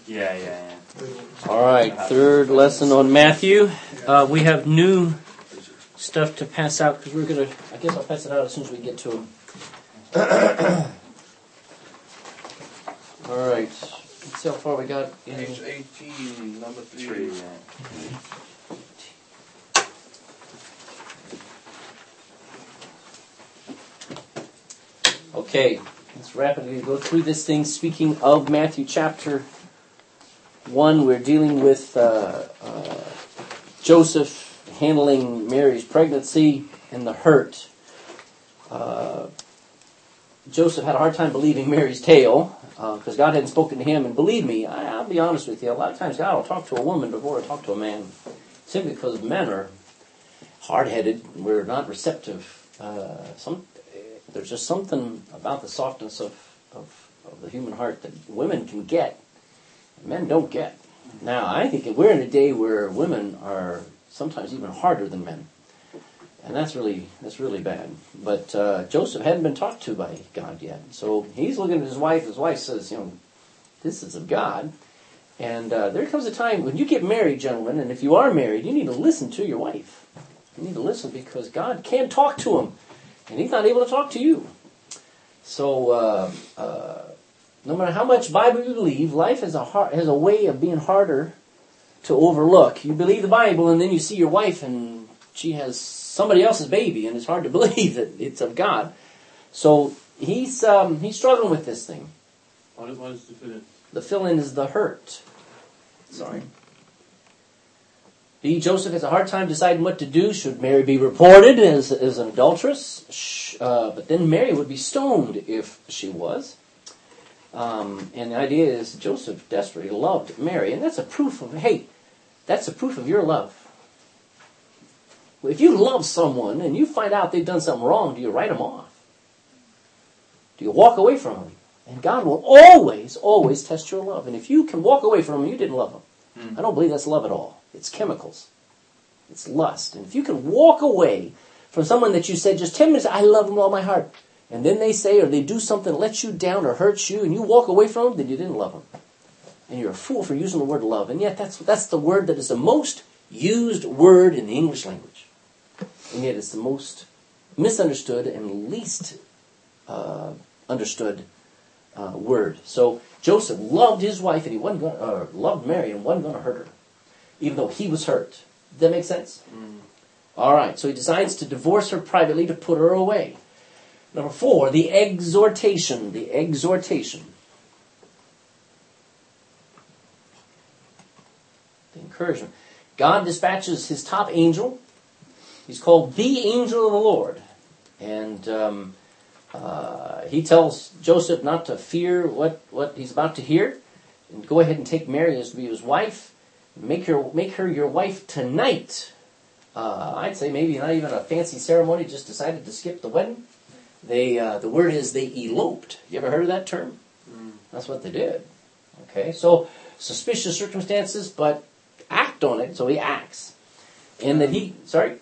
Yeah. All right, third lesson on Matthew. We have new stuff to pass out because I guess I'll pass it out as soon as we get to them. All right, let's see how far we got. Page 18, number 3. Okay, let's rapidly go through this thing. Speaking of Matthew chapter 1, we're dealing with Joseph handling Mary's pregnancy and the hurt. Joseph had a hard time believing Mary's tale because God hadn't spoken to him. And believe me, I'll be honest with you, a lot of times God will talk to a woman before he'll talk to a man, simply because men are hard-headed and we're not receptive. There's just something about the softness of the human heart that women can get, and men don't get. Now, I think we're in a day where women are sometimes even harder than men, and that's really bad. But Joseph hadn't been talked to by God yet, so he's looking at his wife. His wife says, this is of God. And there comes a time when you get married, gentlemen, and if you are married, you need to listen to your wife. You need to listen because God can talk to him. And he's not able to talk to you. So, no matter how much Bible you believe, life has a way of being harder to overlook. You believe the Bible, and then you see your wife, and she has somebody else's baby, and it's hard to believe that it's of God. So he's struggling with this thing. What is the fill-in? The fill-in is the hurt. Sorry. Joseph has a hard time deciding what to do. Should Mary be reported as an adulteress? But then Mary would be stoned if she was. And the idea is Joseph desperately loved Mary. And that's a proof of your love. If you love someone and you find out they've done something wrong, do you write them off? Do you walk away from them? And God will always, always test your love. And if you can walk away from them, you didn't love them. I don't believe that's love at all. It's chemicals. It's lust. And if you can walk away from someone that you said just 10 minutes, I love them with all my heart, and then they say or they do something that lets you down or hurts you, and you walk away from them, then you didn't love them. And you're a fool for using the word love. And yet that's the word that is the most used word in the English language. And yet it's the most misunderstood and least understood word. So Joseph loved his wife, and he wasn't going loved Mary and wasn't going to hurt her, even though he was hurt. Does that make sense? All right, so he decides to divorce her privately to put her away. Number 4, the exhortation. The exhortation. The encouragement. God dispatches his top angel. He's called the angel of the Lord. And he tells Joseph not to fear what he's about to hear. And go ahead and take Mary as to be his wife. Make her your wife tonight. I'd say maybe not even a fancy ceremony, just decided to skip the wedding. The word is they eloped. You ever heard of that term? That's what they did. Okay, so suspicious circumstances, but act on it, so he acts. And that sorry?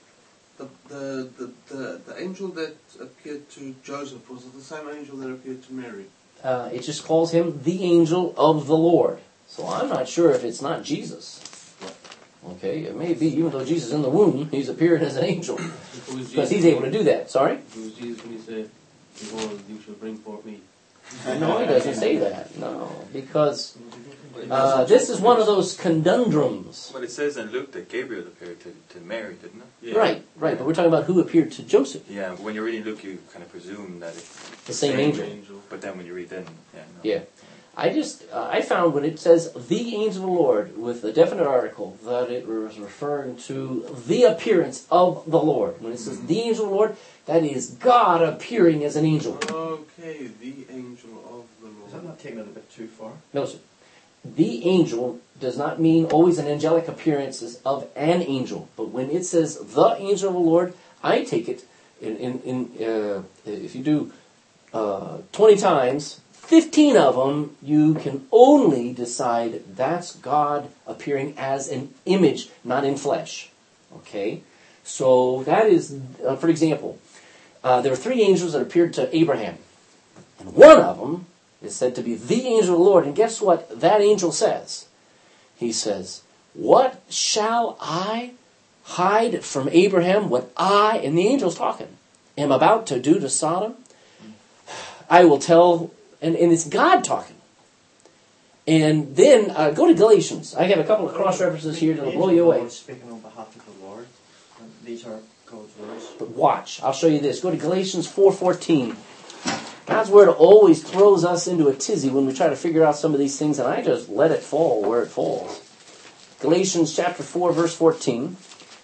The angel that appeared to Joseph, was it the same angel that appeared to Mary? It just calls him the angel of the Lord. So I'm not sure if it's not Jesus. Okay, it may be, even though Jesus is in the womb, he's appeared as an angel. Because he's able to do that. Sorry? It was Jesus when he said, behold, you shall bring forth me. No, he doesn't say that. No, because this is one of those conundrums. But it says in Luke that Gabriel appeared to Mary, didn't it? Yeah. Right, but we're talking about who appeared to Joseph. Yeah, but when you're reading Luke, you kind of presume that it's the same angel. But then when you read then, Yeah. I found when it says the angel of the Lord with a definite article that it was referring to the appearance of the Lord. When it says the angel of the Lord, that is God appearing as an angel. Okay, the angel of the Lord. Is that not taking it a bit too far? No, sir. The angel does not mean always an angelic appearance of an angel. But when it says the angel of the Lord, I take it if you do 20 times, 15 of them, you can only decide that's God appearing as an image, not in flesh. Okay? So that is, for example, there were 3 angels that appeared to Abraham. And one of them is said to be the angel of the Lord. And guess what that angel says? He says, what shall I hide from Abraham what I, and the angel's talking, am about to do to Sodom? I will tell, and it's God talking. And then go to Galatians. I have a couple of cross references here that'll blow you away. Speaking on behalf of the Lord, and these are God's words. But watch, I'll show you this. Go to Galatians 4:14. God's Word always throws us into a tizzy when we try to figure out some of these things, and I just let it fall where it falls. Galatians chapter 4, verse 14.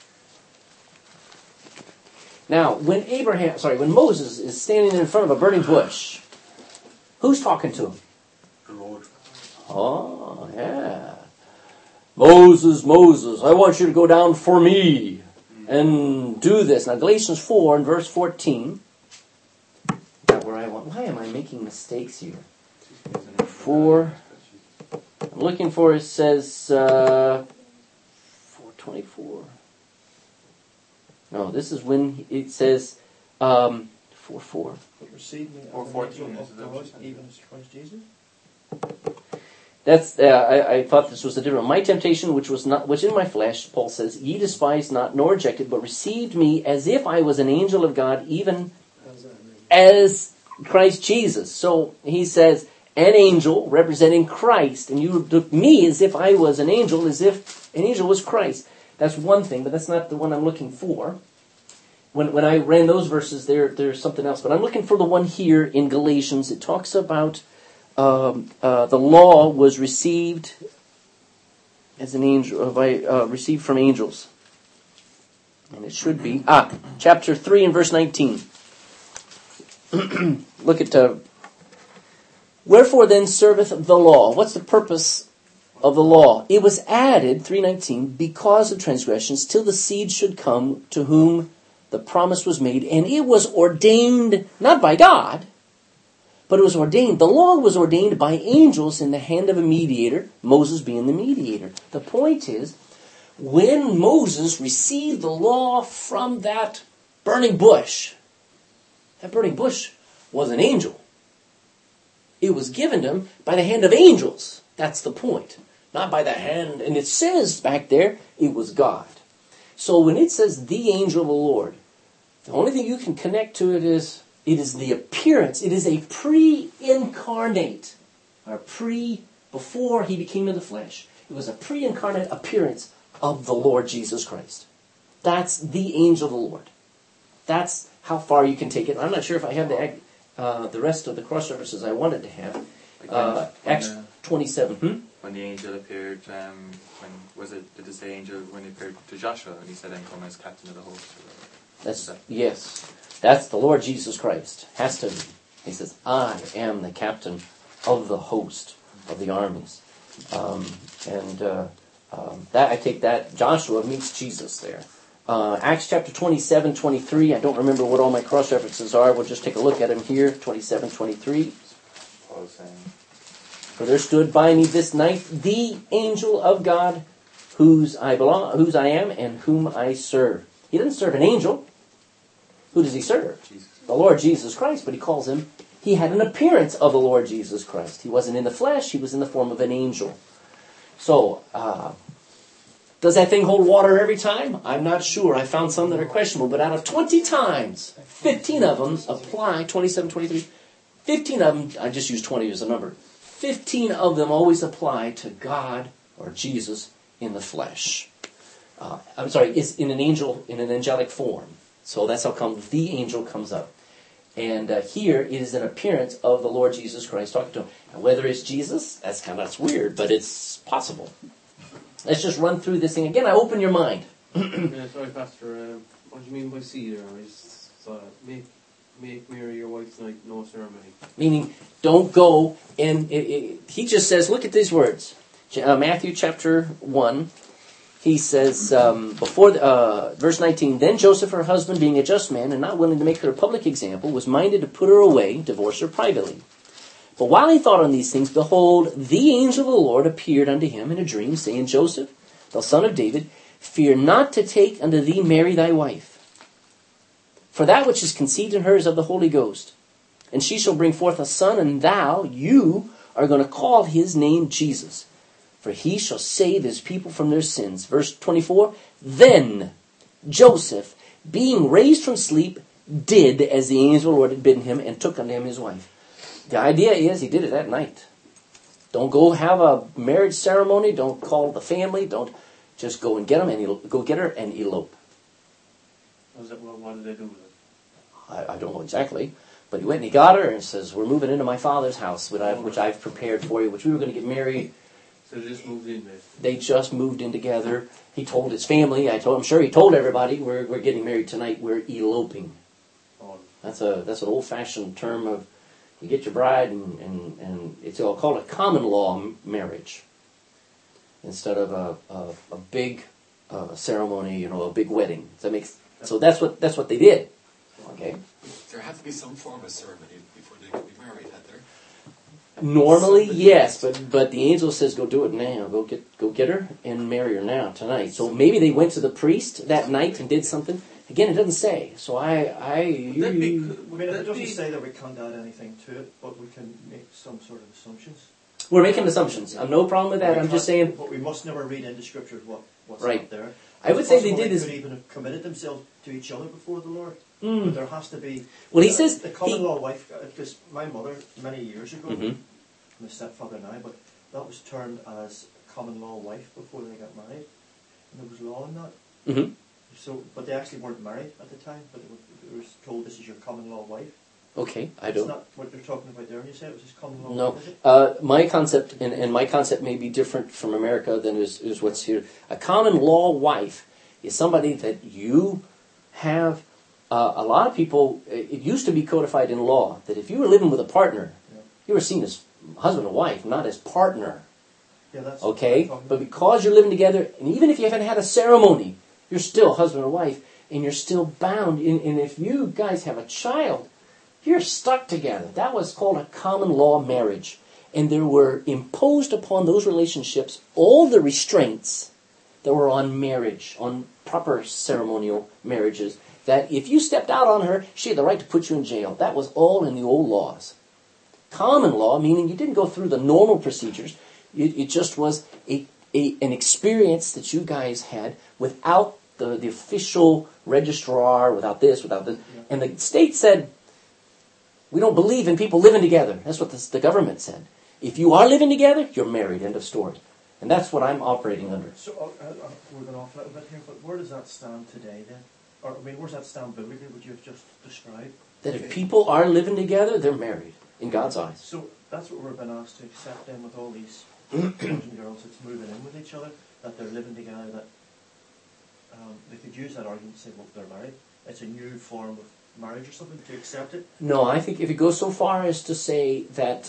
Now, when Moses is standing in front of a burning bush, who's talking to him? The Lord. Oh, yeah. Moses, Moses, I want you to go down for me and do this. Now, Galatians 4 and verse 14. Why am I making mistakes here? 4. I'm looking for, it says 4:24. No, this is when it says 4:4. Receive me Or as an 14, angel is of that what God, you said? even as Christ Jesus. That's I thought this was a different. My temptation, which in my flesh, Paul says, ye despised not nor rejected, but received me as if I was an angel of God, even as Christ Jesus. So he says, an angel representing Christ, and you took me as if I was an angel, as if an angel was Christ. That's one thing, but that's not the one I'm looking for. When I ran those verses, there's something else. But I'm looking for the one here in Galatians. It talks about the law was received as an angel, received from angels. And it should be, chapter 3 and verse 19. Look at, wherefore then serveth the law? What's the purpose of the law? It was added, 3:19, because of transgressions, till the seed should come to whom the promise was made, and it was ordained, not by God, but it was ordained. The law was ordained by angels in the hand of a mediator, Moses being the mediator. The point is, when Moses received the law from that burning bush, that burning bush was an angel. It was given to him by the hand of angels. That's the point. Not by the hand, and it says back there, it was God. So when it says the angel of the Lord, the only thing you can connect to it is the appearance. It is a pre-incarnate, before he became in the flesh. It was a pre-incarnate appearance of the Lord Jesus Christ. That's the angel of the Lord. That's how far you can take it. I'm not sure if I have the rest of the cross references I wanted to have. Acts 27. When the angel appeared, did it say angel when he appeared to Joshua and he said, "I'm come as captain of the host"? Yes. That's the Lord Jesus Christ. Has to be. He says, I am the captain of the host of the armies. That I take that Joshua meets Jesus there. Acts chapter 27, 23. I don't remember what all my cross references are. We'll just take a look at them here. 27, 23. Paul saying, for there stood by me this night the angel of God, whose I am, and whom I serve. He doesn't serve an angel. Who does he serve? Jesus. The Lord Jesus Christ, but he had an appearance of the Lord Jesus Christ. He wasn't in the flesh, he was in the form of an angel. So, does that thing hold water every time? I'm not sure. I found some that are questionable, but out of 20 times, 15 of them apply, 27, 23, 15 of them, I just use 20 as a number, 15 of them always apply to God or Jesus in the flesh. It's in an angelic form. So that's how come the angel comes up. And here it is an appearance of the Lord Jesus Christ talking to him. And whether it's Jesus, that's weird, but it's possible. Let's just run through this thing again. I open your mind. Sorry, Pastor. What do you mean by see there? Make Mary your wife tonight, no ceremony. Meaning, don't go and... he just says, look at these words. Matthew chapter 1. He says, verse 19, then Joseph, her husband, being a just man and not willing to make her a public example, was minded to put her away, divorce her privately. But while he thought on these things, behold, the angel of the Lord appeared unto him in a dream, saying, Joseph, thou son of David, fear not to take unto thee Mary thy wife. For that which is conceived in her is of the Holy Ghost. and she shall bring forth a son, and you are going to call his name Jesus. For he shall save his people from their sins. Verse 24, then Joseph, being raised from sleep, did as the angel of the Lord had bidden him, and took unto him his wife. The idea is he did it that night. Don't go have a marriage ceremony. Don't call the family. Don't just go and get him and go get her and elope. What did they do with it? I don't know exactly, but he went and he got her and says, "We're moving into my father's house, which I've prepared for you, which we were going to get married." So they just moved in there. They just moved in together. He told his family. I'm sure he told everybody, "We're getting married tonight. We're eloping." Oh. That's an old-fashioned term of you get your bride and it's all called a common law marriage instead of a big ceremony, a big wedding. So that's what they did. Okay. There had to be some form of ceremony before they could be married, had there? Normally, yes, but the angel says, "Go do it now. Go get her and marry her now tonight." So maybe they went to the priest that night and did something. Again, it doesn't say. So It doesn't say that we can't add anything to it, but we can make some sort of assumptions. We're making assumptions. I'm no problem with that. I'm just saying. But we must never read into Scripture what's Right. not there. I would say they did this. Could even have committed themselves to each other before the Lord. Mm. But there has to be. Well, he says the common law wife. Because my mother many years ago, Mhm. my stepfather now, but that was termed as common law wife before they got married, and there was law in that. Mhm. So, but they actually weren't married at the time. But they were told, "This is your common law wife." Okay, I It's don't. not what they're talking about there. And you say it was his common law No, wife, is it? my concept and my concept may be different from America than is what's here. A common law wife is somebody that you have. A lot of people. It used to be codified in law that if you were living with a partner, Yeah. you were seen as husband and wife, not as partner. Yeah, that's Okay, what I'm but talking because you're living together, and even if you haven't had a ceremony, you're still husband and wife, and you're still bound. And if you guys have a child, you're stuck together. That was called a common law marriage. And there were imposed upon those relationships all the restraints that were on marriage, on proper ceremonial marriages, that if you stepped out on her, she had the right to put you in jail. That was all in the old laws. Common law, meaning you didn't go through the normal procedures. It just was an experience that you guys had without the official registrar, without this, without this. Yeah. And the state said, "We don't believe in people living together." That's what the government said. If you are living together, you're married. End of story. And that's what I'm operating under. So we're going off a little bit here, but where does that stand today then? Or where does that stand biblically? Would you have just described? That if people are living together, they're married in God's eyes. So that's what we're being asked to accept then with all these boys and girls that's moving in with each other, that they're living together, that they could use that argument and say, well, they're married. It's a new form of marriage or something, to accept it. No, I think if it goes so far as to say that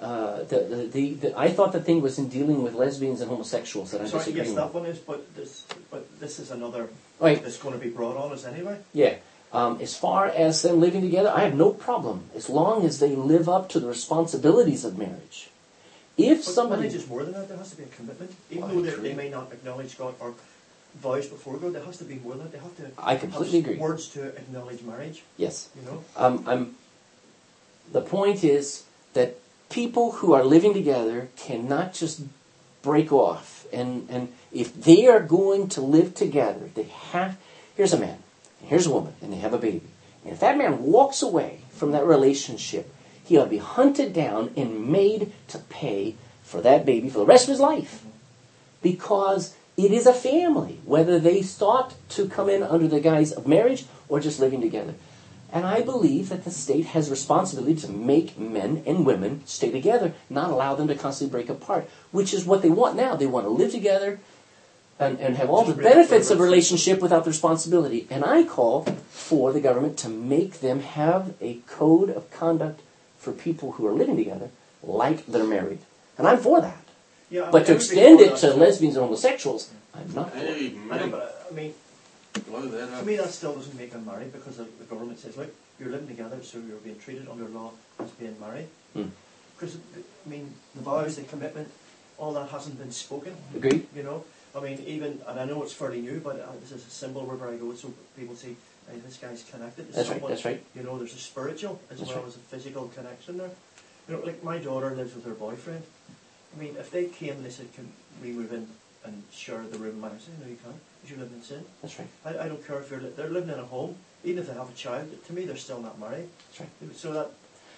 I thought the thing was in dealing with lesbians and homosexuals that I Sorry, disagree yes, with. that one is, but this is another Right. that's going to be brought on us anyway. Yeah. As far as them living together, I have no problem as long as they live up to the responsibilities of marriage. If But somebody marriage is more than that. There has to be a commitment, even I though agree. they may not acknowledge God or vows before God. There has to be more than that. They have to. I completely have agree. Words to acknowledge marriage. Yes. You know. The point is that people who are living together cannot just break off. And if they are going to live together, here's a man, and here's a woman, and they have a baby. And if that man walks away from that relationship, he ought to be hunted down and made to pay for that baby for the rest of his life. Because it is a family, whether they sought to come in under the guise of marriage or just living together. And I believe that the state has responsibility to make men and women stay together, not allow them to constantly break apart, which is what they want now. They want to live together and have all the benefits of relationship without the responsibility. And I call for the government to make them have a code of conduct for people who are living together like they're married. And I'm for that. Yeah, But to extend it to lesbians and homosexuals, I'm not for it. I know, but I mean, Well, then, to me that still doesn't make them married, because the government says, look, you're living together, so you're being treated under law as being married. Because I mean, the vows, the commitment, all that hasn't been spoken. Agreed? You know, I mean, even, and I know it's fairly new, but this is a symbol wherever I go, so people see Hey, this guy's connected to That's right, someone. that's right. You know, there's a spiritual as That's well right. as a physical connection there. You know, like my daughter lives with her boyfriend. I mean, if they came and they said, can we move in and share the room? I say, no, you can't, because you live in sin. That's right. I don't care if they're living in a home, even if they have a child. To me, they're still not married. That's right. So that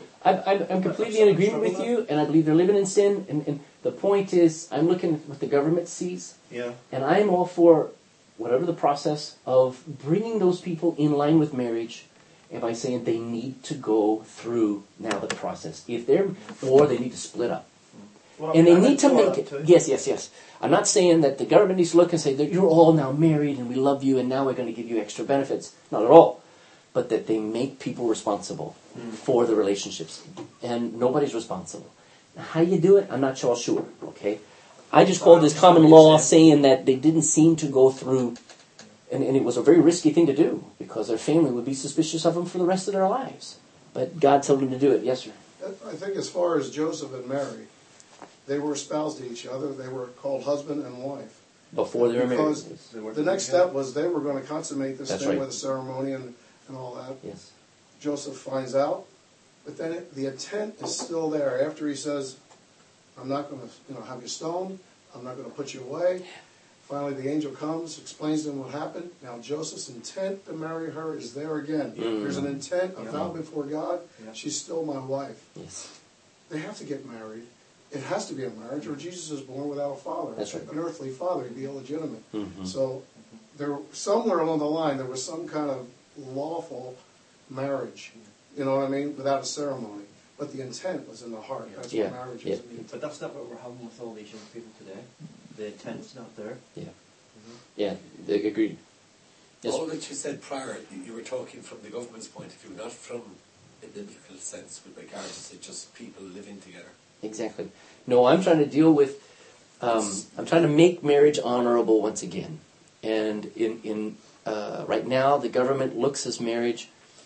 I'm completely in agreement with you, and I believe they're living in sin. And the point is, I'm looking at what the government sees, yeah, and I'm all for whatever the process of bringing those people in line with marriage, and by saying they need to go through now the process. Or they need to split up. well, And they I'm need to for make that it. too. Yes. I'm not saying that the government needs to look and say that you're all now married and we love you and now we're going to give you extra benefits. Not at all. But that they make people responsible for the relationships. And nobody's responsible. Now, how you do it, I'm not sure. Okay? I just call this common law saying that they didn't seem to go through, and it was a very risky thing to do because their family would be suspicious of them for the rest of their lives. But God told them to do it. Yes, sir. I think as far as Joseph and Mary, they were espoused to each other. They were called husband and wife. Before they were married. Because the next step was they were going to consummate this That's thing right. with a ceremony and all that. Yes. Joseph finds out, but then the intent is still there. After he says, I'm not going to have you stoned, I'm not going to put you away. Finally, the angel comes, explains to him what happened. Now, Joseph's intent to marry her is there again. There's an intent, a vow before God. Yeah. She's still my wife. Yes. They have to get married. It has to be a marriage, or Jesus is born without a father. That's right. An earthly father, he'd be illegitimate. Mhm. So, somewhere along the line, there was some kind of lawful marriage. You know what I mean? Without a ceremony. But the intent was in the heart. That's Yeah. what marriage Yeah. is. But that's not what we're having with all these young people today. The intent's not there. Yeah, they agreed. Yes. All that you said prior, you were talking from the government's point of view, not from a biblical sense with regards to just people living together. Exactly. No, I'm trying to deal with. I'm trying to make marriage honorable once again, and in right now the government looks as marriage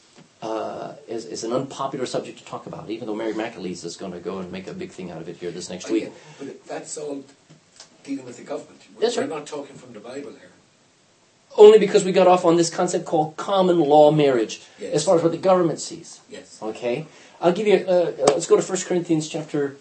as an unpopular subject to talk about. Even though Mary McAleese is going to go and make a big thing out of it here this next week. But that's all dealing with the government. That's We're right. not talking from the Bible here. Only because we got off on this concept called common law marriage, Yes. as far as what the government sees. Yes. Okay, I'll give you. Let's go to 1 Corinthians chapter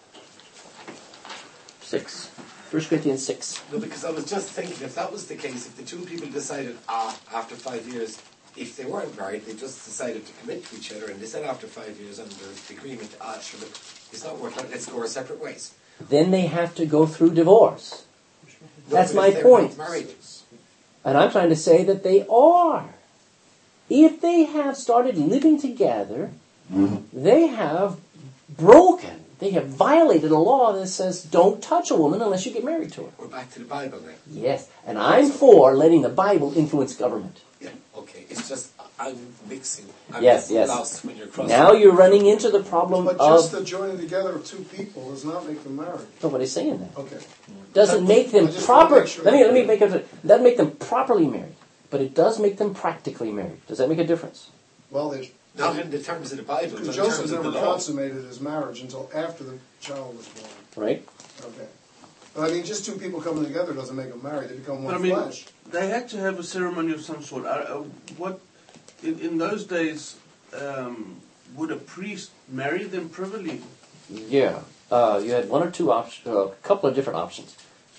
6. 1 Corinthians 6. No, because I was just thinking, if that was the case, if the two people decided, after 5 years, if they weren't married, they just decided to commit to each other, and they said after 5 years under the agreement, sure, look, it's not working out, let's go our separate ways. Then they have to go through divorce. No, That's but my if they're point. not married, And I'm trying to say that they are. If they have started living together, they have broken, they have violated a law that says don't touch a woman unless you get married to her. we're back to the Bible now. Yes, and I'm for letting the Bible influence government. Yeah, okay. It's just, I'm mixing. I'm Yes, getting yes. lost when you're crossing. Now you're running into the problem But just of... the joining together of two people does not make them married. Nobody's saying that. Okay. Doesn't make them I just proper... wanna make sure. Let me make it... Doesn't make them properly married, but it does make them practically married. Does that make a difference? Well, there's... Not in the terms of the Bible, but in Because terms Joseph of the never law. consummated his marriage until after the child was born. Right? Okay. But I mean, just two people coming together doesn't make them married. They become But one I mean, flesh. they had to have a ceremony of some sort. What in those days would a priest marry them privily? Yeah. You had one or two options, a couple of different options.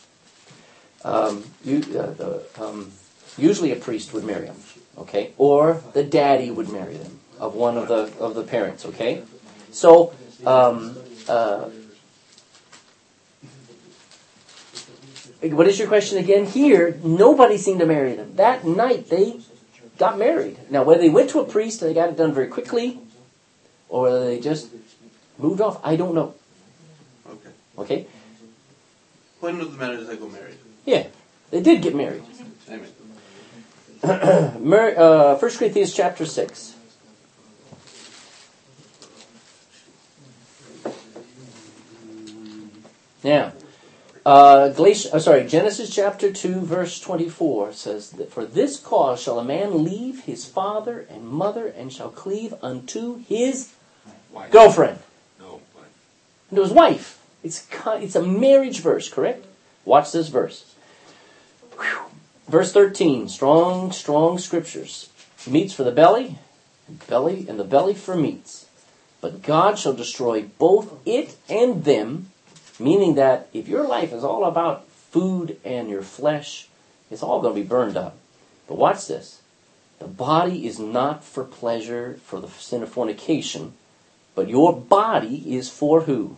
Usually a priest would marry them, okay? Or the daddy would marry them, of one of the parents, okay? So, what is your question again? Here, nobody seemed to marry them. That night, they got married. Now, whether they went to a priest and they got it done very quickly, or whether they just moved off, I don't know. Okay. Okay? Point of the matter is they got married. Yeah, they did get married. Amen. 1 Corinthians chapter 6. Now, Genesis chapter 2, verse 24 says that for this cause shall a man leave his father and mother and shall cleave unto his Wife. girlfriend, No, wife. and to his wife. It's a marriage verse, correct? Watch this verse. Whew. Verse 13, strong scriptures. meats for the belly, and the belly for meats. But God shall destroy both it and them, meaning that if your life is all about food and your flesh, it's all going to be burned up. But watch this. The body is not for pleasure, for the sin of fornication, but your body is for who?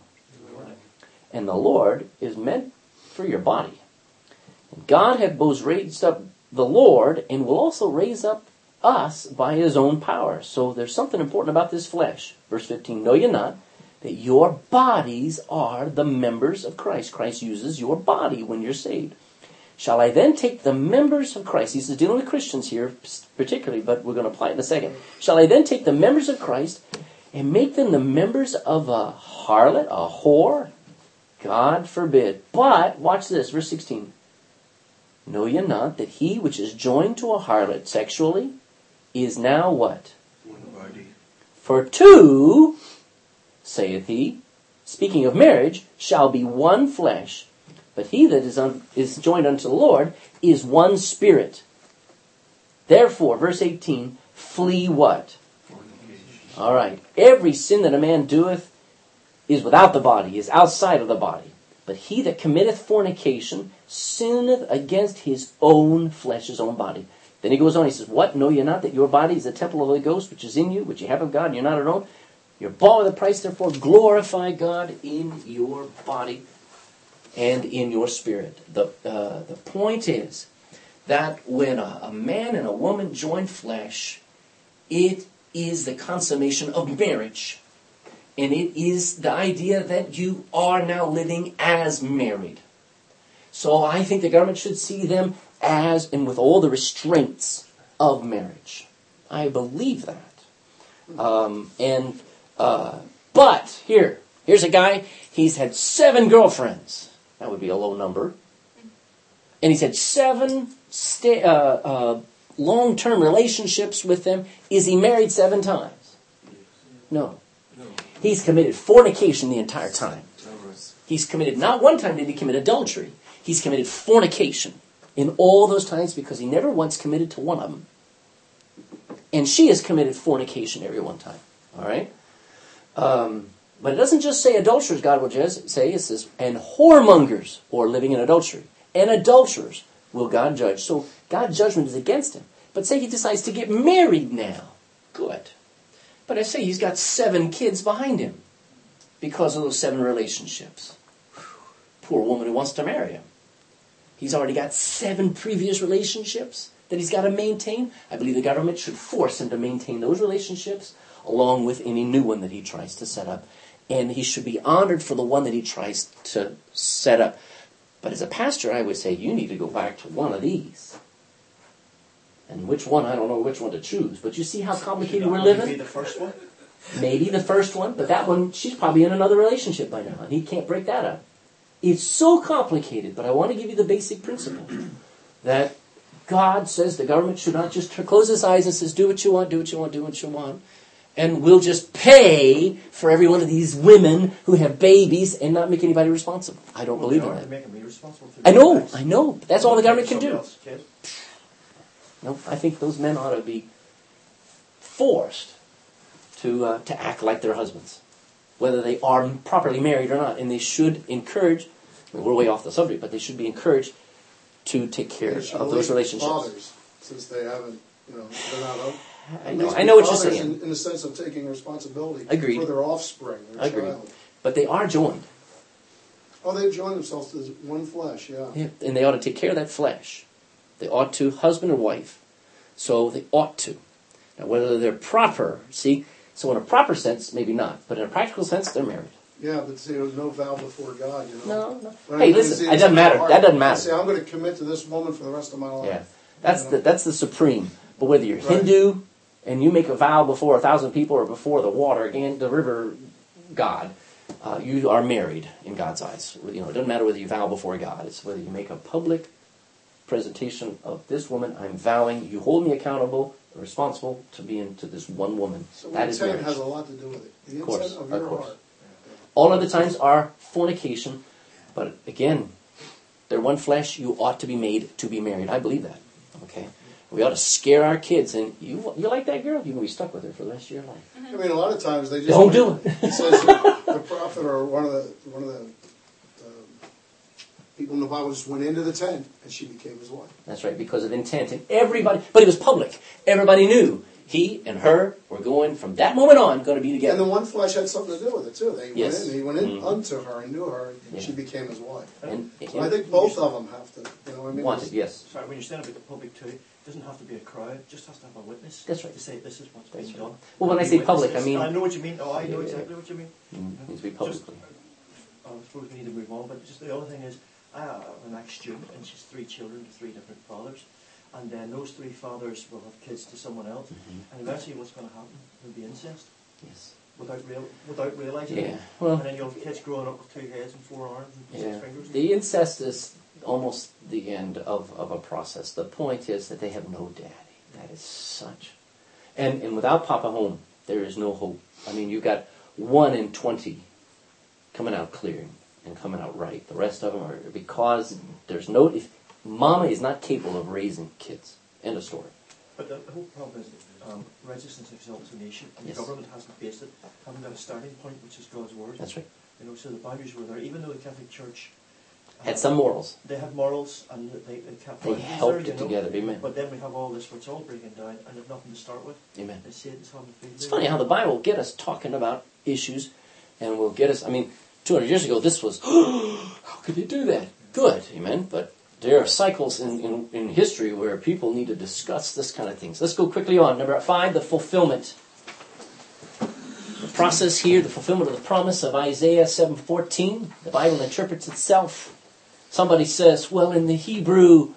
And the Lord is meant for your body. And God hath both raised up the Lord and will also raise up us by his own power. So there's something important about this flesh. Verse 15, know ye not that your bodies are the members of Christ. Christ uses your body when you're saved. Shall I then take the members of Christ? He's dealing with Christians here particularly, but we're going to apply it in a second. Shall I then take the members of Christ and make them the members of a harlot, a whore? God forbid. But, watch this, verse 16. Know ye not that he which is joined to a harlot sexually is now what? One body. For two, saith he, speaking of marriage, shall be one flesh. But he that is joined unto the Lord is one spirit. Therefore, verse 18, flee what? All right. Every sin that a man doeth is without the body, is outside of the body. But he that committeth fornication sinneth against his own flesh, his own body. Then he goes on, he says, what? Know ye not that your body is the temple of the Holy Ghost, which is in you, which you have of God, and you're not at own? You're bought with a price, therefore glorify God in your body and in your spirit. The point is that when a man and a woman join flesh, it is the consummation of marriage. And it is the idea that you are now living as married. So I think the government should see them as, and with all the restraints of marriage. I believe that. But here's a guy, he's had 7 girlfriends. That would be a low number. And he's had 7 long-term relationships with them. Is he married 7 times? No. He's committed fornication the entire time. He's committed, not one time did he commit adultery. He's committed fornication in all those times because he never once committed to one of them. And she has committed fornication every one time. All right? But it doesn't just say adulterers, God will just say, it says, and whoremongers, or living in adultery, and adulterers will God judge. So God's judgment is against him. But say he decides to get married now. Good. But I say he's got 7 kids behind him because of those 7 relationships. Poor woman who wants to marry him. He's already got 7 previous relationships that he's got to maintain. I believe the government should force him to maintain those relationships along with any new one that he tries to set up. And he should be honored for the one that he tries to set up. But as a pastor, I would say, you need to go back to one of these. And which one, I don't know which one to choose. But you see how complicated we're living? Maybe the first one? Maybe the first one, but that one, she's probably in another relationship by now, and he can't break that up. It's so complicated, but I want to give you the basic principle. That God says the government should not just close its eyes and says, do what you want, do what you want, do what you want. And we'll just pay for every one of these women who have babies and not make anybody responsible. I don't believe in that. Make them responsible for I know. But that's all the government can do. No, I think those men ought to be forced to act like their husbands, whether they are properly married or not. And they should encourage, we're way off the subject, but they should be encouraged to take care of those relationships. Fathers, since they haven't, they're not up. I know what you're saying. In the sense of taking responsibility Agreed. for their offspring, their Agreed. child. But they are joined. Oh, they've joined themselves to one flesh, yeah. And they ought to take care of that flesh. They ought to, husband and wife. So they ought to. Now, whether they're proper, see, so in a proper sense, maybe not. But in a practical sense, they're married. Yeah, but see, there's no vow before God, No. When Hey, I listen, see it this doesn't in my matter. heart, That doesn't matter. I say, I'm going to commit to this woman for the rest of my life. Yeah, that's the supreme. But whether you're Right. Hindu and you make a vow before 1,000 people or before the water, again, the river God, you are married in God's eyes. It doesn't matter whether you vow before God. It's whether you make a public presentation of this woman. I'm vowing. You hold me accountable, responsible to be into this one woman. So That is intent marriage. has a lot to do with it. The Of course, intent of of your course. heart. All other times are fornication. But again, they're one flesh. You ought to be made to be married. I believe that. Okay. We ought to scare our kids. And you like that girl? You're going to be stuck with her for the rest of your life. I mean, a lot of times they just Don't do it. It says the prophet or one of the people in the Bible just went into the tent and she became his wife. That's right, because of intent. And everybody, but it was public. Everybody knew he and her were going, from that moment on, going to be together. And the one flesh had something to do with it too. Yes. He went in unto her and knew her, and Yeah. she became his wife. And So I think both of them have to, you know what I mean? wanted, yes. Sorry, when you're saying about the public too, it doesn't have to be a crowd, it just has to have a witness. That's right. To say this is what's That's being right. done. Well, when I And say the public, witnesses- I mean- I know what you mean. Oh, I know Yeah. exactly what you mean. It needs to be publicly. I suppose we need to move on, but just the other thing is, I have an ex-student, and she's 3 children to 3 different fathers, and then those 3 fathers will have kids to someone else, and eventually what's going to happen will be incest, Yes. without realising Yeah. it. Well, And then you'll have kids growing up with 2 heads and 4 arms and 6 yeah. fingers. The incest is almost the end of a process. The point is that they have no daddy. That is such. And without Papa home, there is no hope. I mean, you've got 1 in 20 coming out clear and coming out right. The rest of them are because there's no... If Mama is not capable of raising kids. End of story. But the whole problem is righteousness exalts a nation, and Yes. the government hasn't based it, haven't got a starting point, which is God's word. That's right. You know, so the boundaries were there, even though the Catholic Church Had some morals. they had morals and they kept They boundaries helped there, it you know. together. Amen. But then we have all this where it's all breaking down, and there's nothing to start with. Amen. And Satan's having a field It's day. funny how the Bible will get us talking about issues and will get us... I mean, 200 years ago, this was... how could you do that? Good. Amen. But there are cycles in history where people need to discuss this kind of things. Let's go quickly on. Number 5, the fulfillment. The process here, the fulfillment of the promise of Isaiah 7:14. The Bible interprets itself. Somebody says, well, in the Hebrew,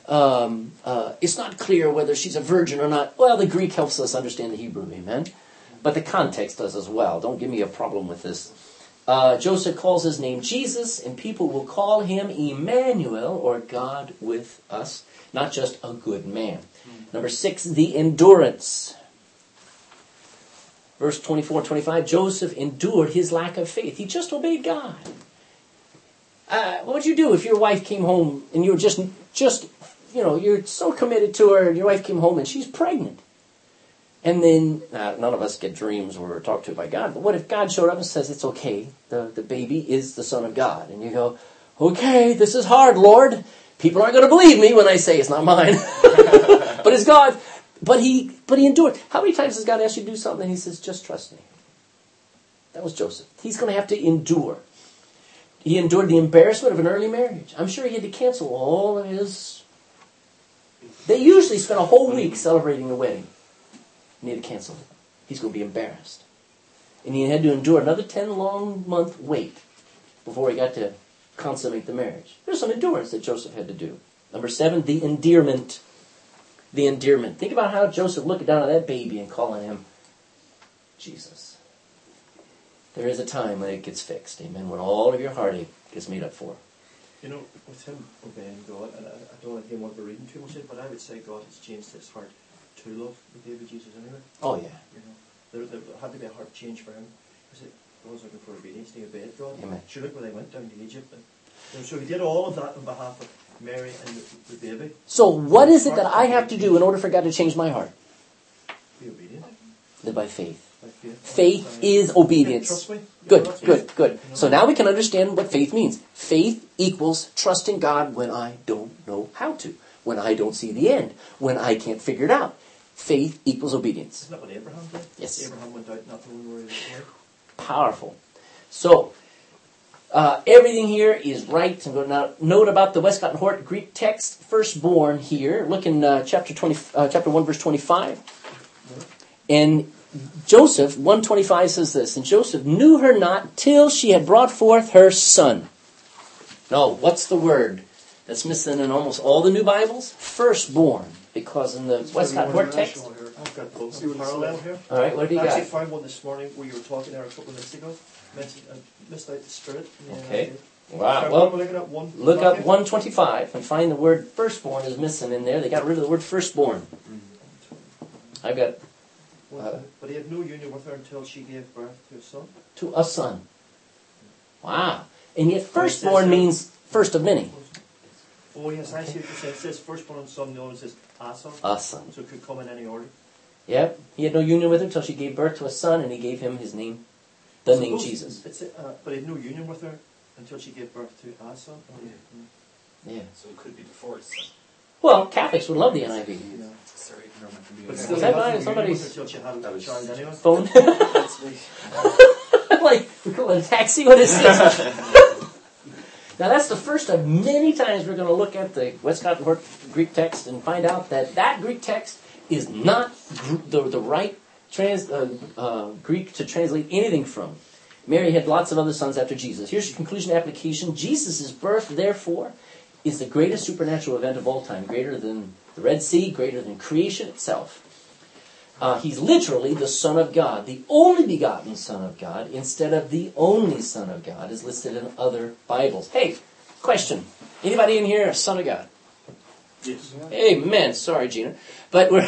it's not clear whether she's a virgin or not. Well, the Greek helps us understand the Hebrew, amen? But the context does as well. Don't give me a problem with this. Joseph calls his name Jesus, and people will call him Emmanuel, or God with us, not just a good man. Number 6, the endurance. Verse 24-25, Joseph endured his lack of faith. He just obeyed God. What would you do if your wife came home and you're just you're so committed to her, and your wife came home and she's pregnant? And then, none of us get dreams or talked to by God, but what if God showed up and says, it's okay, the baby is the Son of God? And you go, okay, this is hard, Lord. People aren't going to believe me when I say it's not mine. But it's God. But he endured. How many times has God asked you to do something and he says, just trust me? That was Joseph. He's going to have to endure. He endured the embarrassment of an early marriage. I'm sure he had to cancel all of his... They usually spend a whole week celebrating the wedding. And he had to cancel it. He's going to be embarrassed. And he had to endure another 10 long month wait before he got to consummate the marriage. There's some endurance that Joseph had to do. Number 7, the endearment. The endearment. Think about how Joseph looked down at that baby and calling him Jesus. There is a time when it gets fixed, amen, when all of your heartache gets made up for. You know, with him obeying God, and I don't again want to be reading too much in it, but I would say God has changed his heart to love the baby Jesus anyway. Oh, yeah. You know, there had to be a heart change for him. Because God was looking for obedience, and he obeyed God. Amen. Sure, look where they went down to Egypt. And, you know, so he did all of that on behalf of Mary and the baby. So what is it that I have to do in order for God to change my heart? Be obedient. Live by faith. By faith. Faith is obedience. Trust me. Good, Trust me. good. So now we can understand what faith means. Faith equals trusting God when I don't know how to, when I don't see the end, when I can't figure it out. Faith equals obedience. Isn't that what Abraham did? Yes. Abraham went out not knowing where he was going. Powerful. So, everything here is right. I'm going to note about the Westcott and Hort Greek text, firstborn here. Look in chapter 1, verse 25. And Joseph, 1:25 says this, and Joseph knew her not till she had brought forth her son. No, what's the word that's missing in almost all the new Bibles? Firstborn. Because in the Westcott and Hort text... I've got both See what it parallel says. here. All right, what have you I actually got? found one this morning where you were talking there a couple of minutes ago. I missed out the spirit. Okay. So Wow. we're Well, looking at one. look up Matthew. 125 and find the word firstborn is missing in there. They got rid of the word firstborn. I've got But he had no union with her until she gave birth to a son. to a son. Wow. And yet firstborn means first of many. Oh yes, I see what you say. It says firstborn son, the other says a son. A son. So it could come in any order. Yep. He had no union with her until she gave birth to a son, and he gave him his name, the name Jesus. But he had no union with her until she gave birth to a son. Yeah. So it could be the fourth son. Well, Catholics would love the NIV. Yeah. Sorry. But Is still, that he mine? had no union with her Somebody's until she had a child anyway. phone. That's me. Like, we're calling a taxi? What is this? Now, that's the first of many times we're going to look at the Westcott and Hort Greek text and find out that Greek text is not the right Greek to translate anything from. Mary had lots of other sons after Jesus. Here's your conclusion application. Jesus' birth, therefore, is the greatest supernatural event of all time, greater than the Red Sea, greater than creation itself. He's literally the Son of God, the only begotten Son of God, instead of the only Son of God, is listed in other Bibles. Hey, question. Anybody in here a Son of God? Yes. Amen. Sorry, Gina. But we're...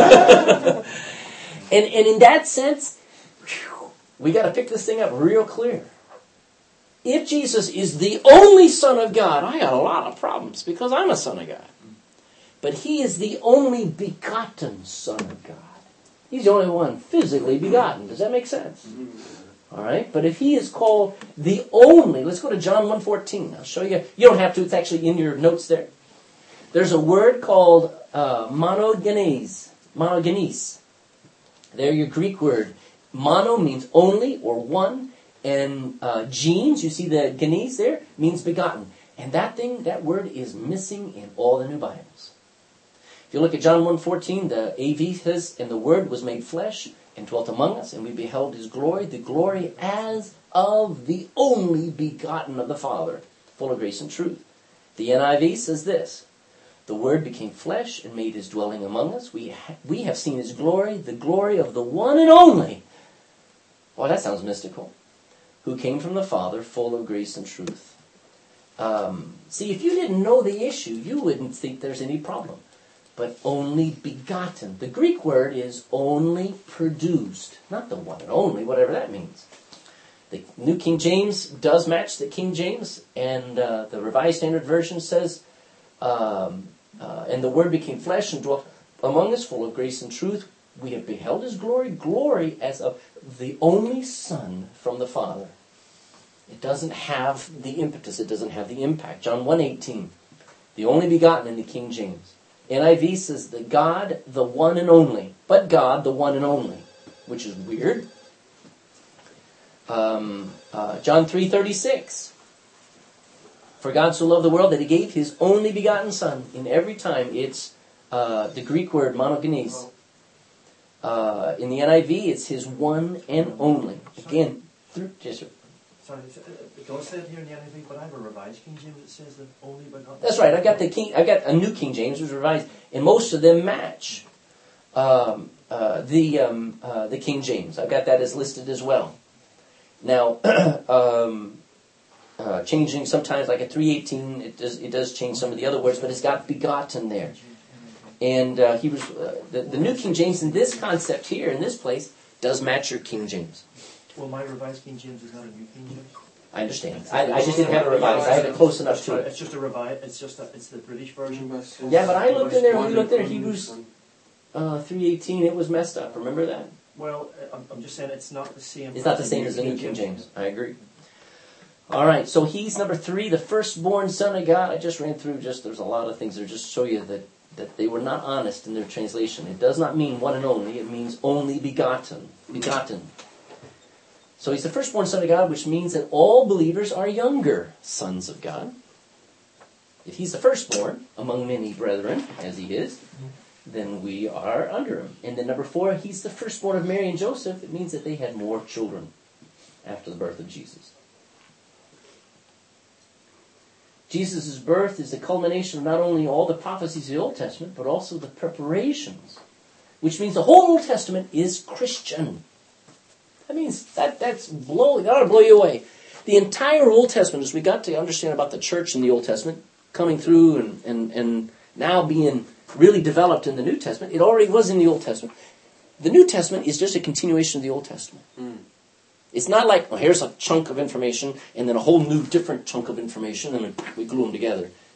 and in that sense, we got to pick this thing up real clear. If Jesus is the only Son of God, I got a lot of problems because I'm a son of God. But he is the only begotten Son of God. He's the only one physically begotten. Does that make sense? All right. But if he is called the only, let's go to John 1:14. I'll show you. You don't have to. It's actually in your notes there. There's a word called monogenes. Monogenes. They're your Greek word. Mono means only or one. And genes, you see the genes there, means begotten. And that word is missing in all the new Bibles. If you look at John 1:14, the AV says, and the Word was made flesh and dwelt among us, and we beheld his glory, the glory as of the only begotten of the Father, full of grace and truth. The NIV says this, the Word became flesh and made his dwelling among us. We have seen his glory, the glory of the one and only. Well, that sounds mystical. Who came from the Father, full of grace and truth. See, if you didn't know the issue, you wouldn't think there's any problem. But only begotten. The Greek word is only produced. Not the one and only, whatever that means. The New King James does match the King James, and the Revised Standard Version says, and the Word became flesh and dwelt among us, full of grace and truth. We have beheld his glory, glory as of the only Son from the Father. It doesn't have the impetus, it doesn't have the impact. John 1:18, the only begotten in the King James. NIV says the God, the one and only. But God, the one and only. Which is weird. John 3:36. For God so loved the world that he gave his only begotten Son. In every time it's the Greek word monogenes. In the NIV it's his one and only. Again, yes, sir. Sorry, it does say it here in the NIV, but I have a Revised King James that says the only begotten. That's right. I got a New King James, which was revised, and most of them match the King James. I've got that as listed as well. Now, changing sometimes, like at 3:18, it does change some of the other words, but it's got begotten there. And Hebrews, the New King James in this concept here, in this place, does match your King James. Well, my Revised King James is not a New King James. I understand. I just didn't have a revised. I had it close enough to it. It's just a revised. It's the British version. Yeah, but I looked in there. When we looked there, Hebrews 3:18. It was messed up. Remember that? Well, I'm just saying it's not the same. It's not the same as the New King James. I agree. All right. So he's number 3, the firstborn Son of God. I just ran through. There's a lot of things that just show you that they were not honest in their translation. It does not mean one and only. It means only begotten. Begotten. So he's the firstborn Son of God, which means that all believers are younger sons of God. If he's the firstborn among many brethren, as he is, then we are under him. And then number 4, he's the firstborn of Mary and Joseph. It means that they had more children after the birth of Jesus. Jesus' birth is the culmination of not only all the prophecies of the Old Testament, but also the preparations, which means the whole Old Testament is Christian. That means that ought to blow you away. The entire Old Testament, as we got to understand about the church in the Old Testament, coming through and now being really developed in the New Testament, it already was in the Old Testament. The New Testament is just a continuation of the Old Testament. It's not like, well, here's a chunk of information and then a whole new different chunk of information and we glue them together.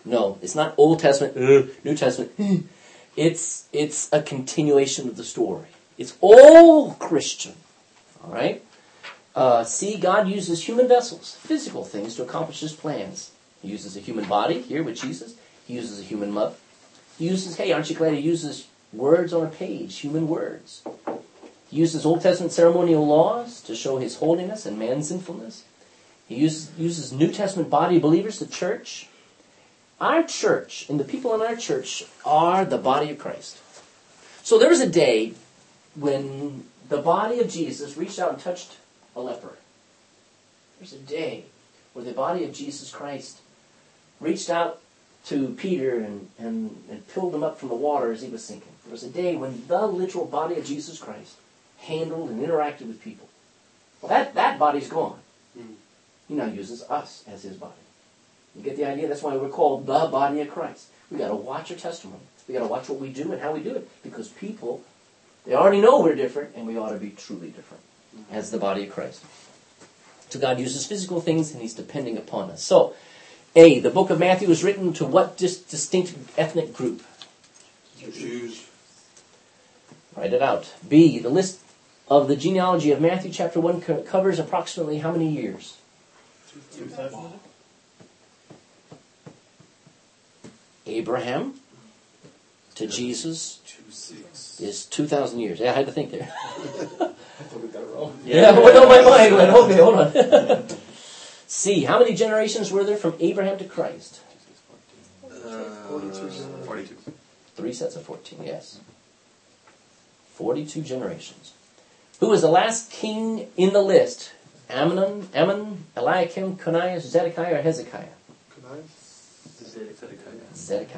No, it's not Old Testament, New Testament. It's a continuation of the story. It's all Christian. All right? See, God uses human vessels, physical things, to accomplish His plans. He uses a human body, here with Jesus. He uses a human mother. He uses, hey, aren't you glad He uses words on a page, human words. He uses Old Testament ceremonial laws to show His holiness and man's sinfulness. He uses New Testament body believers, the church. Our church and the people in our church are the body of Christ. So there was a day when the body of Jesus reached out and touched a leper. There's a day where the body of Jesus Christ reached out to Peter and pulled him up from the water as he was sinking. There was a day when the literal body of Jesus Christ handled and interacted with people. That body's gone. He now uses us as His body. You get the idea? That's why we're called the body of Christ. We've got to watch our testimony. We've got to watch what we do and how we do it. Because people, they already know we're different, and we ought to be truly different as the body of Christ. So God uses physical things, and He's depending upon us. So, A, the book of Matthew was written to what distinct ethnic group? Jews. Write it out. B, the list of the genealogy of Matthew chapter 1 covers approximately how many years? 2000. Abraham to Jesus 2:6. is 2,000 years. Yeah, I had to think there. I thought we got it wrong. Yeah, well, no, my mind went, okay, hold on. C, how many generations were there from Abraham to Christ? 42. 3 sets of 14, yes. 42 generations. Who was the last king in the list? Ammon, Eliakim, Coniah, Zedekiah, or Hezekiah? Zedekiah.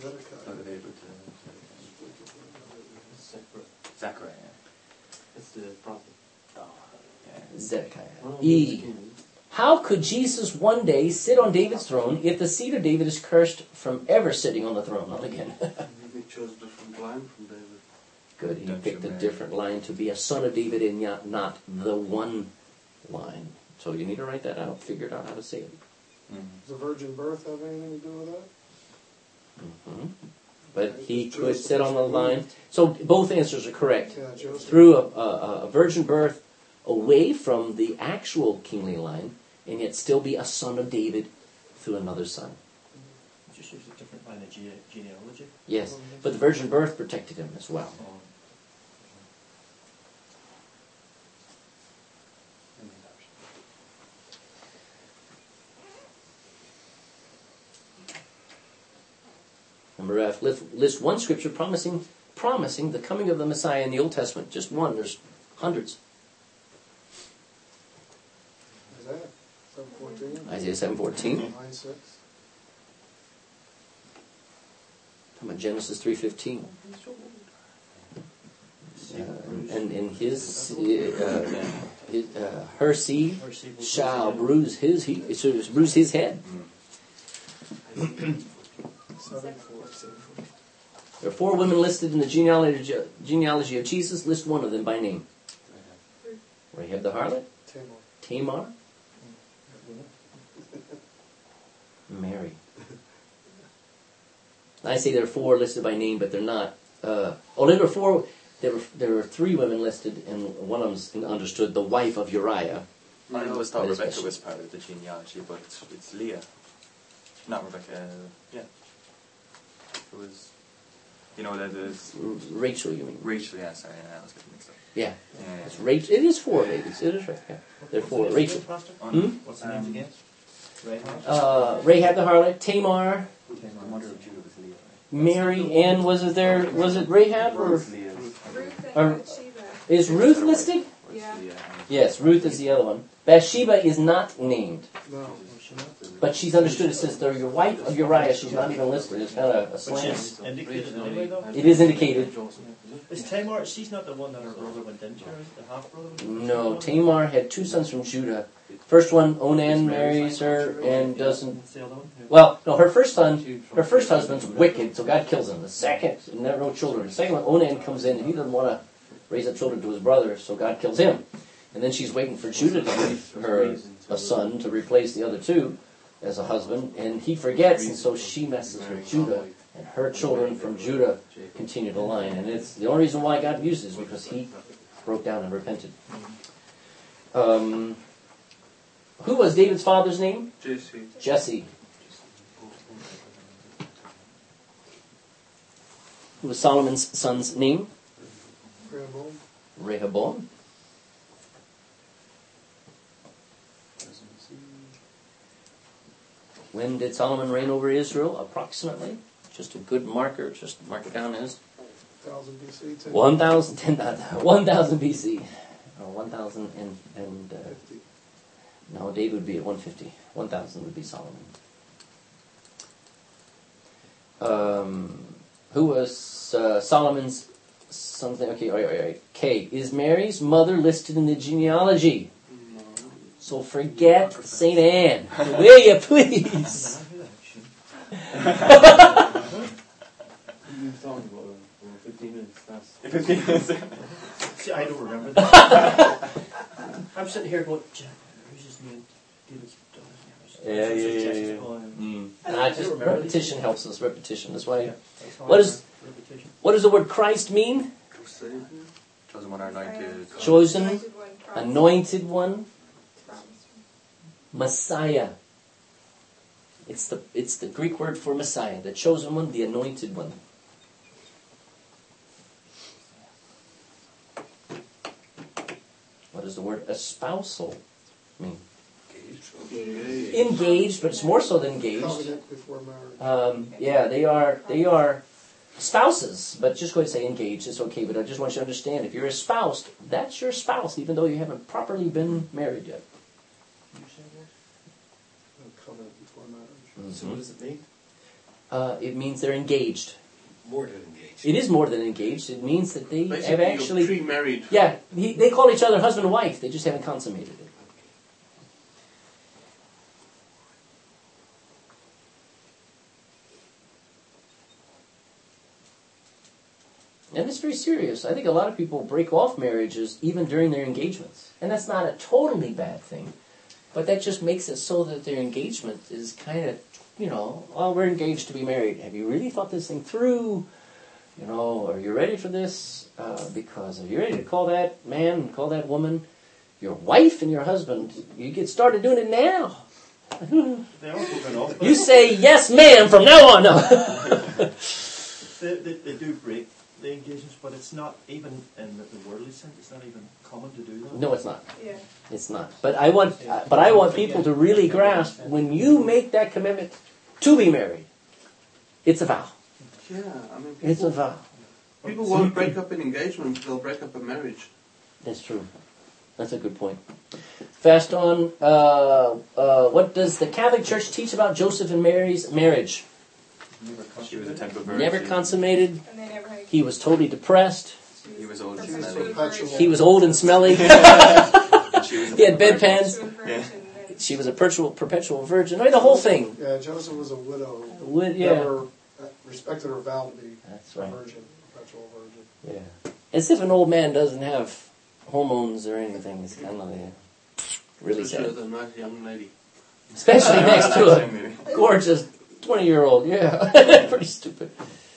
Zechariah. It's the prophet. Zedekiah. E. How could Jesus one day sit on David's throne if the seed of David is cursed from ever sitting on the throne? Not again. He chose a different line from David. Good. He picked a different line to be a son of David and not the one line. So you need to write that out. Figure out how to say it. Does the virgin birth have anything to do with that? Mm-hmm. But he could sit on the line. So both answers are correct. Yeah, Joseph. Through a virgin birth away from the actual kingly line, and yet still be a son of David through another son. Just use a different line of genealogy. Yes, but the virgin birth protected him as well. Number F, list one scripture promising the coming of the Messiah in the Old Testament. Just one. There's hundreds. Isaiah 7:14. Isaiah 7:14. 9:6. How about Genesis 3:15? And in her seed shall bruise his head. There are 4 women listed in the genealogy of Jesus. List one of them by name. Rahab the harlot. Tamar. Mary. I say there are 4 listed by name, but they're not. There were 4. There were 3 women listed, and one of them's understood, the wife of Uriah. I always thought Rebecca was part of the genealogy, but it's Leah. Not Rebecca, yeah. It was, that is... Rachel, you mean? Rachel, yeah, sorry, I was getting mixed up. Yeah. It's Rachel. It is 4 ladies. It is right. Yeah. There are 4. Rachel. What's the names again? Rahab the harlot, Tamar, The mother of Judah was Leah. Mary, and was it Rahab or Ruth and Bathsheba. is Ruth listed? Yeah. Yes, Ruth is the other one. Bathsheba is not named, No. but she's understood. It says they're your wife of Uriah. She's not even listed. It's kind of a Which slant. is indicated anyway, though. It is indicated. Is Tamar, she's not the one that her brother went into, the half-brother? No, Tamar had 2 sons from Judah. First one, Onan, marries her and doesn't. What's the other one? Well, no, her first husband's wicked, so God kills him. The second, never no children. The second one, Onan comes in, and he doesn't want to raise up children to his brother, so God kills him. And then she's waiting for Judah to give her a son to replace the other 2. as a husband, and he forgets, and so she messes with Judah, and her children from Judah continue the line. And it's the only reason why God used it is because he broke down and repented. Who was David's father's name? Jesse. Jesse. Who was Solomon's son's name? Rehoboam. Rehoboam. When did Solomon reign over Israel? Approximately. Just a good marker. Just mark it down as 1000 BC. 1000 BC. Or 1000 and 50. no, David would be at 150. 1000 would be Solomon. Who was Solomon's something? Okay, all right. K. Is Mary's mother listed in the genealogy? No. So forget St. Anne. Will you please? You've talked about it for 15 minutes. That's 15 minutes. See, I don't remember that. I'm sitting here going, Jack, who's his name? David's Yeah. Just remember repetition helps us. Repetition. That's why. That's how What I is- remember repetition. What does the word Christ mean? Chosen one, anointed. Chosen, Anointed one, promised anointed one, one, promised one. Messiah. It's the Greek word for Messiah, the chosen one, the anointed one. What does the word espousal mean? Engaged, but it's more so than engaged. Covenant before marriage. Yeah, they are spouses, but just go ahead and say engaged. It's okay, but I just want you to understand, if you're espoused, that's your spouse, even though you haven't properly been married yet. Covenant before marriage. So what does it mean? It means they're engaged. More than engaged. It is more than engaged. It means that they have Basically, you're actually... pre-married. Yeah, they call each other husband and wife. They just haven't consummated it. And it's very serious. I think a lot of people break off marriages even during their engagements. And that's not a totally bad thing. But that just makes it so that their engagement is kind of, well, we're engaged to be married. Have you really thought this thing through? Are you ready for this? Because are you ready to call that man, call that woman your wife and your husband? You get started doing it now. They are broken off. You say, yes, ma'am, from now on. No. They do break the engagements, but it's not even in the worldly sense. It's not even common to do that. No, it's not. Yeah. It's not. But I want people to really grasp, when you make that commitment to be married, it's a vow. Yeah, I mean, It's a vow. people won't break up an engagement, they'll break up a marriage. That's true. That's a good point. Fast on. What does the Catholic Church teach about Joseph and Mary's marriage? She was a temple virgin. Never consummated. And they never had a He was totally depressed. He was old and That's smelly. perpetual. He was old and smelly. And she was a He had virgin. bedpans. Yeah. She was a perpetual virgin. I mean, the whole thing. Yeah, Joseph was a widow. Yeah. Never respected her vow to be That's a right. virgin, perpetual virgin. Yeah. As if an old man doesn't have hormones or anything. It's kind of really Especially sad. with a nice young lady. Especially next to a gorgeous 20-year-old. Yeah. Pretty stupid.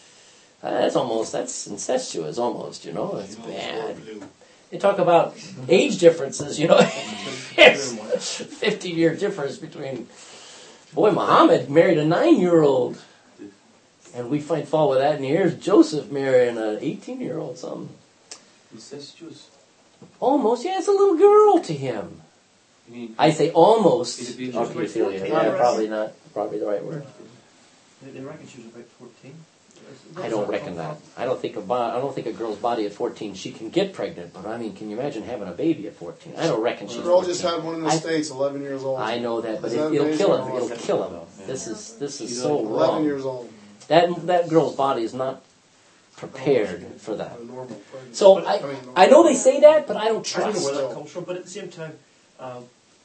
That's incestuous almost, It's bad. They talk about age differences, It's 50-year difference between... Boy, Muhammad married a 9-year-old. And we find fault with that. And here's Joseph marrying an 18-year-old, something. Incestuous. Almost, yeah, it's a little girl to him. You mean I say almost. Pedophilia. Or pedophilia. Okay. Yeah, probably not. Probably the right word. They reckon she was about 14. I don't reckon that. I don't think a girl's body at 14 she can get pregnant. But I mean, can you imagine having a baby at 14? I don't reckon she's The girl 14. just had one in the States, 11 years old. I know that, but Is that it'll kill him. amazing? It'll kill him. This is so 11 wrong. years old. That girl's body is not prepared for that. A normal pregnancy. So mean, I know they say that, but I don't I don't know trust. where that comes from, but at the same time, I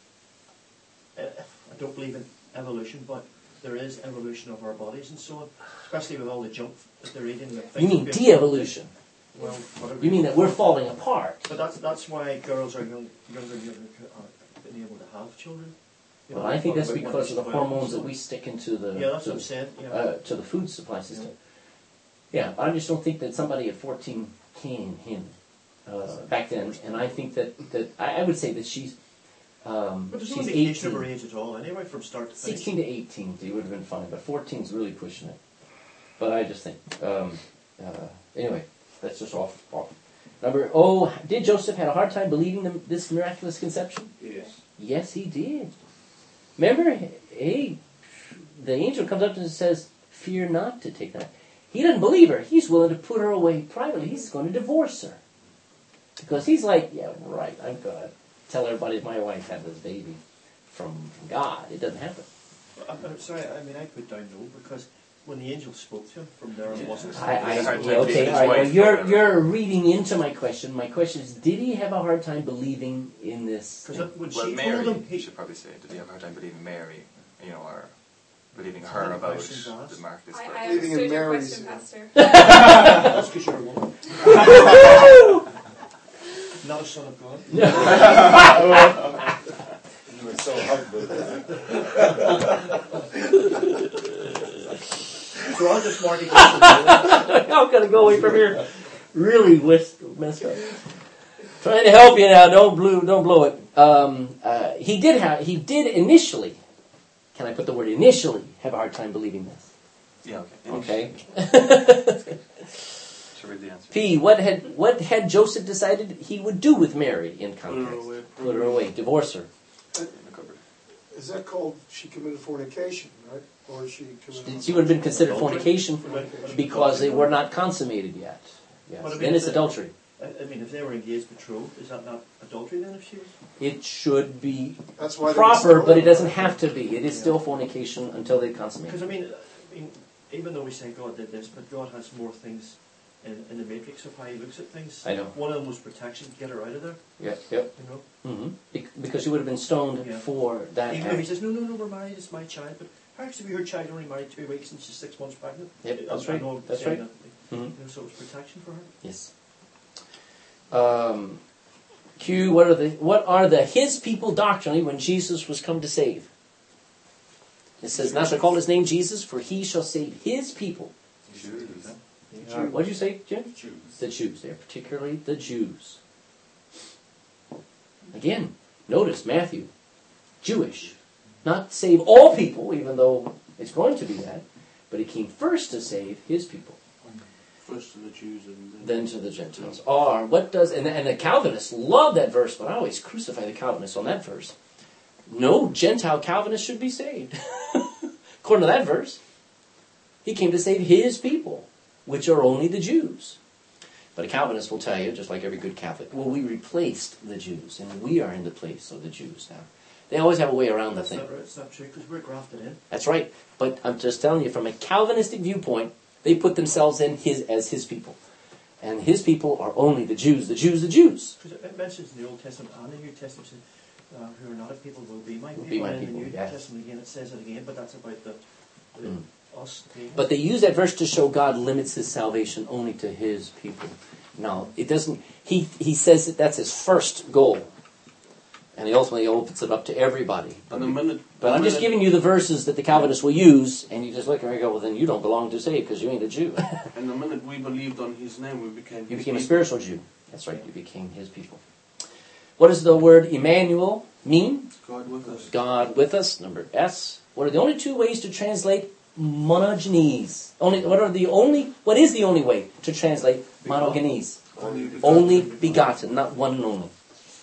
don't believe in evolution, but there is evolution of our bodies and so on, especially with all the junk that they're eating. You mean de-evolution? Well, whatever. You mean that we're falling apart? But that's why girls are younger and younger being able to have children. You Well, know, I think talk that's about because of the when hormones it's- that we stick into the Yeah, that's what I'm saying. Yeah. to the food supply system. Yeah, I just don't think that somebody at 14 can back then, and I think that I would say that she's But there's no she's indication of her 18. age at all, anyway, from start to finish. 16 to 18, he would have been fine, but 14 is really pushing it. But I just think, anyway, that's just off. Did Joseph have a hard time believing this miraculous conception? Yes. Yes, he did. Remember, the angel comes up and says, "Fear not to take that." He doesn't believe her. He's willing to put her away privately. He's going to divorce her. Because he's like, yeah, right, I'm going to tell everybody my wife had this baby from God. It doesn't happen. I'm sorry, I mean, I put down no, because when the angel spoke to him from there on wasn't You're reading into my question. My question is, did he have a hard time believing in this? Because when Well, she Mary, told him, you should probably say, did he have a hard time believing Mary, or believing her Ten about questions asked. the mark this I Believing in understood your Mary's- question, Pastor. that's because you're a woman, not a son of God. You were so humble. So I'll just mark it. I'm going to go away from here. Really messed up. Trying to help you now. Don't blow it. He did initially. Can I put the word initially? Have a hard time believing this. Yeah, Okay. Should read the answer. P. What had Joseph decided he would do with Mary in context? Put her away. Divorce her. In the cupboard. Is that called she committed fornication, right? Or she committed... She would have been considered fornication because they were not consummated yet. Yes. But I mean, Then it's if they- adultery. I mean, if they were engaged, betrothed, is that not adultery then? If she was? It should be That's why they proper, were but it doesn't have to be. It is still fornication until they consummate. Because I mean, even though we say God did this, but God has more things in the matrix of how He looks at things. I know. One of them was protection, get her out of there. Yep. You know. Because she would have been stoned Yeah. for that Even though He act. says, no, we're married, it's my child. But how actually be her child only married 2 weeks and she's 6 months pregnant? Yep, that's I right. know I'm That's saying right. that, Mhm. you know, so it was protection for her. Yes. Q. What are the His people doctrinally when Jesus was come to save? It says, "Thou shalt call His name Jesus, for He shall save His people." Jews. What did you say, Jim? Jews. The Jews. They're particularly the Jews. Again, notice Matthew, Jewish, not save all people, even though it's going to be that, but He came first to save His people. First to the Jews and Then to the Gentiles. And the Calvinists love that verse, but I always crucify the Calvinists on that verse. No Gentile Calvinist should be saved. According to that verse, He came to save His people, which are only the Jews. But a Calvinist will tell you, just like every good Catholic, well, we replaced the Jews, and we are in the place of the Jews now. They always have a way around the That's thing. not right. It's not true because we're grafted in. That's right. But I'm just telling you, from a Calvinistic viewpoint, they put themselves in as His people. And His people are only the Jews, the Jews, the Jews. Because it mentions in the Old Testament and the New Testament, who are not a people will be my people. Will be my and in people, the New yes. Testament again, it says it again, but that's about us. But they use that verse to show God limits His salvation only to His people. Now, it doesn't. He says that that's His first goal. And He ultimately opens it up to everybody. the minute. But I'm just giving you the verses that the Calvinists will use, and you just look at me and go, well, then you don't belong to save because you ain't a Jew. And the minute we believed on His name, we became. You His became a people. spiritual Jew. That's right, you became His people. What does the word Emmanuel mean? God with us. God with us, number S. What are the only two ways to translate monogenes? What is the only way to translate monogenes? Only begotten, not one and only.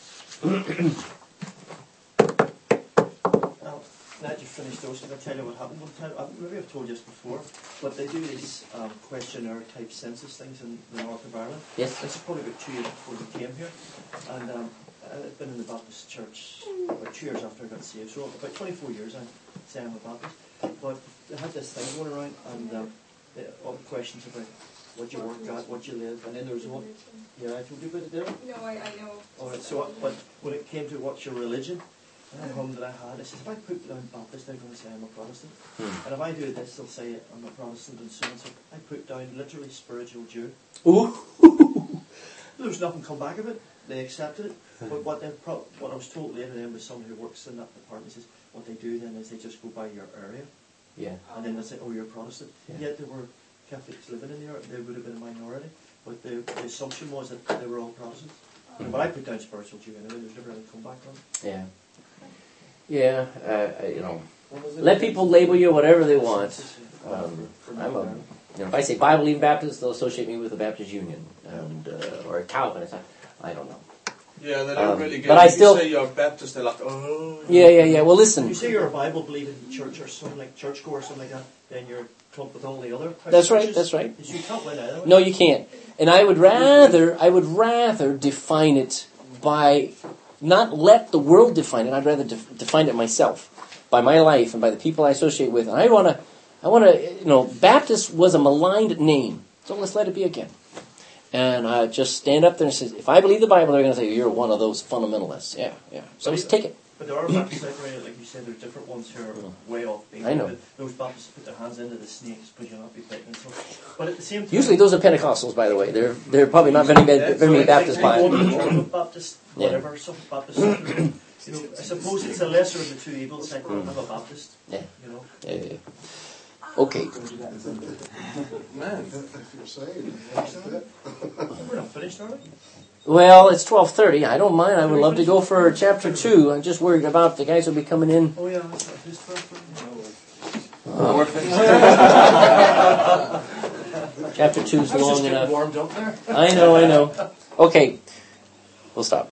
Now that you've finished those, can I tell you what happened one time? Maybe I've told you this before, but they do these questionnaire type census things in the north of Ireland. Yes. This is probably about 2 years before we came here, and I've been in the Baptist church about 2 years after I got saved, so about 24 years I'm saying I'm a Baptist. But they had this thing going around, and all the questions about what you work at, what you live, and then there was one. Yeah, I told you about it there. No, I know. Alright, so but when it came to what's your religion, and I hummed that I had, I said, if I put down Baptist, they're going to say I'm a Protestant. And if I do this, they'll say I'm a Protestant and so on. So I put down literally spiritual Jew. Ooh. There was nothing come back of it. They accepted it. But what I was told later then was someone who works in that department says, what they do then is they just go by your area, Yeah. and then they say, oh, you're Protestant. Yeah. Yet there were Catholics living in there, they would have been a minority, but the assumption was that they were all Protestants. But I put down spiritual Jew anyway, there's never any comeback on it. Yeah. Yeah, let people label you whatever they want. I'm a, if I say Bible Believing Baptist, they'll associate me with the Baptist Union, and or a Calvinist. I don't know. Yeah, they don't really get but it. I If still- you say you're Baptist, they're like, oh. Yeah. Well, listen. If you say you're a Bible believing church or something like churchgoer or something like that, then you're clumped with all the other That's right. churches. That's right. So you can't win either way. No, you can't. And I would rather define it by not let the world define it. I'd rather define it myself by my life and by the people I associate with. And I want to. Baptist was a maligned name, so let's let it be again. And I just stand up there and say, if I believe the Bible, they're going to say you're one of those fundamentalists. Yeah. So let's take it. But there are Baptists out there, like you said, there's different ones who are way off base. I know. Those Baptists put their hands into the snakes because you'll not be bitten and stuff. But at the same time, Usually those are Pentecostals, by the way. They're probably not very many Baptists by it. Baptist, Yeah. whatever, some Baptist. I suppose it's the lesser of the two evils. Like, I'm a Baptist. Yeah. Yeah. Okay. Man. If you're saved, that's it. We're not finished, are we? Well, it's 12:30. I don't mind. I would love to go for chapter 2. I'm just worried about the guys who'll be coming in. Oh yeah, that's not his first Chapter 2's long enough. warmed up there. I know. Okay. We'll stop.